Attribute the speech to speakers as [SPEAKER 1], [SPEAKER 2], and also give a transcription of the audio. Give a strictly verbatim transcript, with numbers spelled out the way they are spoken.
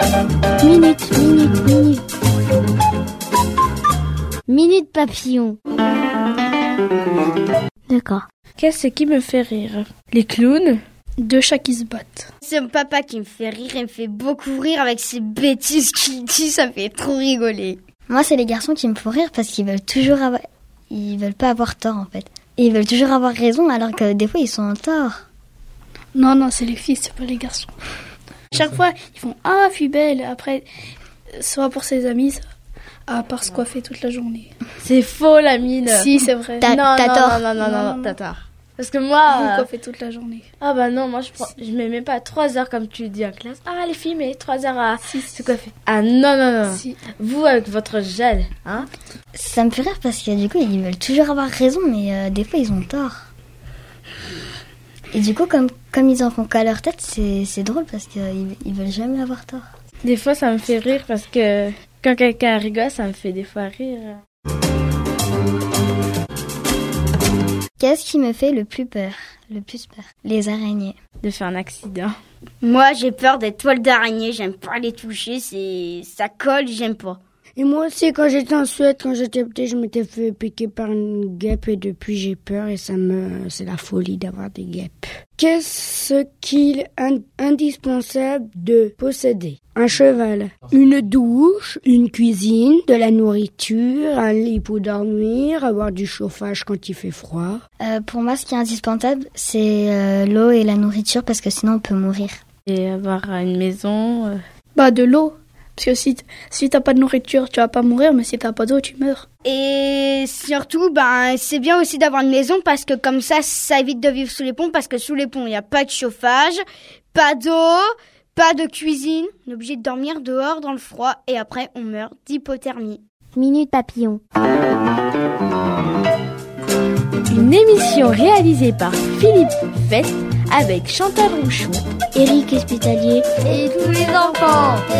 [SPEAKER 1] Minute, minute, minute. Minute papillon. D'accord.
[SPEAKER 2] Qu'est-ce qui me fait rire? Les clowns? Deux chats qui se battent.
[SPEAKER 3] C'est mon papa qui me fait rire, il me fait beaucoup rire avec ses bêtises qu'il dit, ça me fait trop rigoler.
[SPEAKER 1] Moi, c'est les garçons qui me font rire parce qu'ils veulent toujours avoir... Ils veulent pas avoir tort, en fait. Et ils veulent toujours avoir raison, alors que des fois, ils sont en tort.
[SPEAKER 2] Non, non, c'est les filles, c'est pas les garçons. Chaque fois, ils font « Ah, je suis belle !» Après, soit pour ses amis, soit à part se coiffer toute la journée.
[SPEAKER 4] C'est faux, la mine.
[SPEAKER 2] Si, c'est vrai.
[SPEAKER 1] T'as,
[SPEAKER 4] non,
[SPEAKER 1] t'as
[SPEAKER 4] non,
[SPEAKER 1] tort.
[SPEAKER 4] non, non, non, non,
[SPEAKER 2] Non,
[SPEAKER 4] t'as tort. Parce que moi...
[SPEAKER 2] Vous
[SPEAKER 4] euh,
[SPEAKER 2] coiffez toute la journée.
[SPEAKER 4] Ah bah non, moi je prends, je mets même pas trois heures comme tu dis en classe. Ah, les filles, mais trois heures à
[SPEAKER 2] Si,
[SPEAKER 4] se coiffer. Ah non, non, non.
[SPEAKER 2] Si.
[SPEAKER 4] Vous, avec votre gel, hein.
[SPEAKER 1] Ça me fait rire parce que du coup, ils veulent toujours avoir raison, mais euh, des fois, ils ont tort. Et du coup, comme, comme ils en font qu'à leur tête, c'est, c'est drôle parce qu'ils ils veulent jamais avoir tort.
[SPEAKER 4] Des fois, ça me fait rire parce que quand quelqu'un rigole, ça me fait des fois rire.
[SPEAKER 1] Qu'est-ce qui me fait le plus peur? Le plus peur? Les araignées.
[SPEAKER 4] De faire un accident.
[SPEAKER 3] Moi, j'ai peur des toiles d'araignée, j'aime pas les toucher, c'est ça colle, j'aime pas.
[SPEAKER 5] Et moi aussi, quand j'étais en Suède, quand j'étais petit, je m'étais fait piquer par une guêpe et depuis j'ai peur et ça me, c'est la folie d'avoir des guêpes. Qu'est-ce qu'il est indispensable de posséder? Un cheval, une douche, une cuisine, de la nourriture, un lit pour dormir, avoir du chauffage quand il fait froid.
[SPEAKER 1] Euh, pour moi, ce qui est indispensable, c'est euh, l'eau et la nourriture parce que sinon on peut mourir.
[SPEAKER 4] Et avoir une maison. Euh...
[SPEAKER 2] Bah, de l'eau. Parce que si, si t'as pas de nourriture, tu vas pas mourir, mais si t'as pas d'eau, tu meurs.
[SPEAKER 3] Et surtout, ben, c'est bien aussi d'avoir une maison parce que comme ça, ça évite de vivre sous les ponts parce que sous les ponts, il n'y a pas de chauffage, pas d'eau, pas de cuisine. On est obligé de dormir dehors dans le froid et après, on meurt d'hypothermie.
[SPEAKER 1] Minute papillon.
[SPEAKER 6] Une émission réalisée par Philippe Fest avec Chantal Rouchou,
[SPEAKER 1] Éric Hospitalier
[SPEAKER 3] Et tous les enfants.